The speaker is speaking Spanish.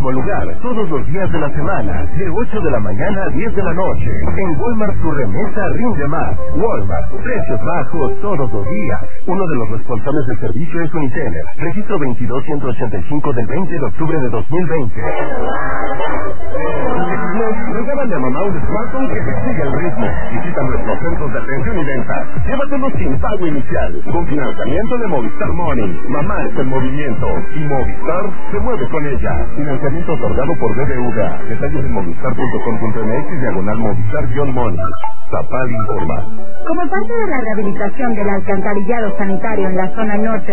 mismo lugar, todos los días de la semana, de 8 de la mañana a 10 de la noche. En Walmart tu remesa rinde más. Walmart, precios bajos todos los días. Uno de los responsables del servicio es Uniteller. Registro 22185 del 20 de octubre de 2020. Regálale a mamá un smartphone que te siga el ritmo. Visita nuestros centros de atención y venta. Llévatelo sin pago inicial, con financiamiento de Movistar Money. Mamá es el movimiento y Movistar se mueve con ella. Financiamiento otorgado por BBVA. Detalles en movistar.com.mx/Movistar-Money. Zapal informa. Como parte de la rehabilitación del alcantarillado sanitario en la zona norte